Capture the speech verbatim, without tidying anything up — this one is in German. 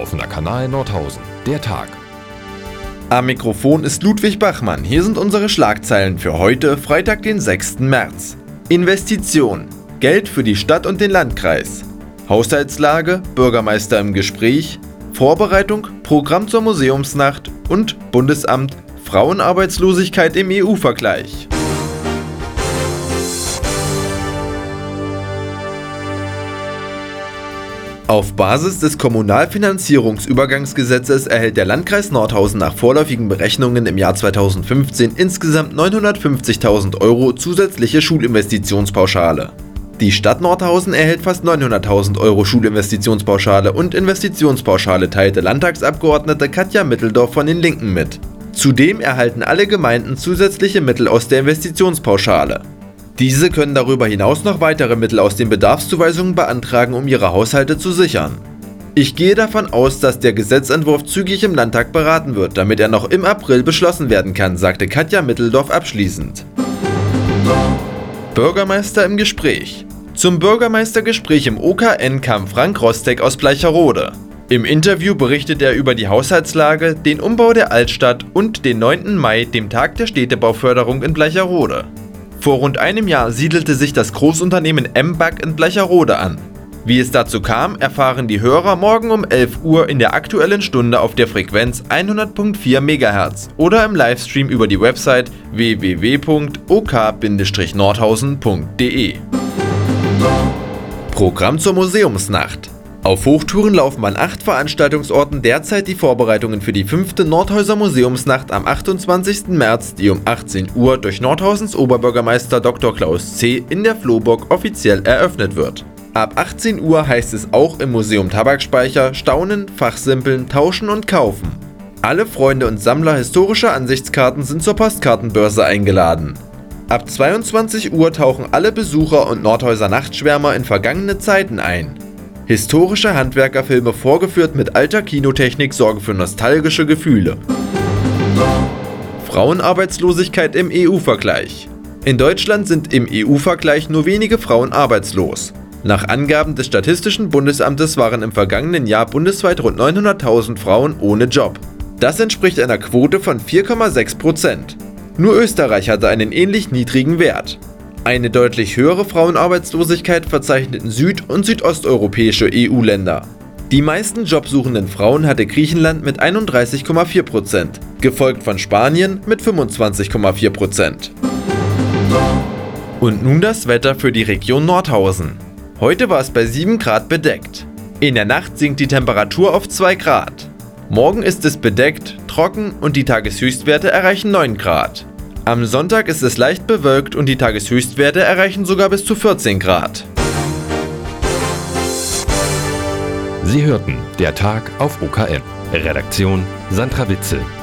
Offener Kanal Nordhausen, der Tag. Am Mikrofon ist Ludwig Bachmann. Hier sind unsere Schlagzeilen für heute, Freitag, den sechsten März. Investition, Geld für die Stadt und den Landkreis. Haushaltslage, Bürgermeister im Gespräch. Vorbereitung, Programm zur Museumsnacht und Bundesamt, Frauenarbeitslosigkeit im E U-Vergleich. Auf Basis des Kommunalfinanzierungsübergangsgesetzes erhält der Landkreis Nordhausen nach vorläufigen Berechnungen im Jahr zweitausendfünfzehn insgesamt neunhundertfünfzigtausend Euro zusätzliche Schulinvestitionspauschale. Die Stadt Nordhausen erhält fast neunhunderttausend Euro Schulinvestitionspauschale und Investitionspauschale, teilte Landtagsabgeordnete Katja Mitteldorf von den Linken mit. Zudem erhalten alle Gemeinden zusätzliche Mittel aus der Investitionspauschale. Diese können darüber hinaus noch weitere Mittel aus den Bedarfszuweisungen beantragen, um ihre Haushalte zu sichern. Ich gehe davon aus, dass der Gesetzentwurf zügig im Landtag beraten wird, damit er noch im April beschlossen werden kann, sagte Katja Mitteldorf abschließend. Bürgermeister im Gespräch. Zum Bürgermeistergespräch im O K N kam Frank Rostek aus Bleicherode. Im Interview berichtet er über die Haushaltslage, den Umbau der Altstadt und den neunten Mai, dem Tag der Städtebauförderung in Bleicherode. Vor rund einem Jahr siedelte sich das Großunternehmen M B A C in Bleicherode an. Wie es dazu kam, erfahren die Hörer morgen um elf Uhr in der Aktuellen Stunde auf der Frequenz hundert Komma vier Megahertz oder im Livestream über die Website w w w punkt o k Bindestrich nordhausen punkt d e. Programm zur Museumsnacht. Auf Hochtouren laufen an acht Veranstaltungsorten derzeit die Vorbereitungen für die fünfte Nordhäuser Museumsnacht am achtundzwanzigsten März, die um achtzehn Uhr durch Nordhausens Oberbürgermeister Doktor Klaus C. in der Flohburg offiziell eröffnet wird. Ab achtzehn Uhr heißt es auch im Museum Tabakspeicher staunen, fachsimpeln, tauschen und kaufen. Alle Freunde und Sammler historischer Ansichtskarten sind zur Postkartenbörse eingeladen. Ab zweiundzwanzig Uhr tauchen alle Besucher und Nordhäuser Nachtschwärmer in vergangene Zeiten ein. Historische Handwerkerfilme vorgeführt mit alter Kinotechnik sorgen für nostalgische Gefühle. Frauenarbeitslosigkeit im E U-Vergleich. In Deutschland sind im E U-Vergleich nur wenige Frauen arbeitslos. Nach Angaben des Statistischen Bundesamtes waren im vergangenen Jahr bundesweit rund neunhunderttausend Frauen ohne Job. Das entspricht einer Quote von vier Komma sechs Prozent. Nur Österreich hatte einen ähnlich niedrigen Wert. Eine deutlich höhere Frauenarbeitslosigkeit verzeichneten süd- und südosteuropäische E U-Länder. Die meisten jobsuchenden Frauen hatte Griechenland mit einunddreißig Komma vier Prozent, gefolgt von Spanien mit fünfundzwanzig Komma vier Prozent. Und nun das Wetter für die Region Nordhausen. Heute war es bei sieben Grad bedeckt. In der Nacht sinkt die Temperatur auf zwei Grad. Morgen ist es bedeckt, trocken und die Tageshöchstwerte erreichen neun Grad. Am Sonntag ist es leicht bewölkt und die Tageshöchstwerte erreichen sogar bis zu vierzehn Grad. Sie hörten der Tag auf O K N. Redaktion Sandra Witzel.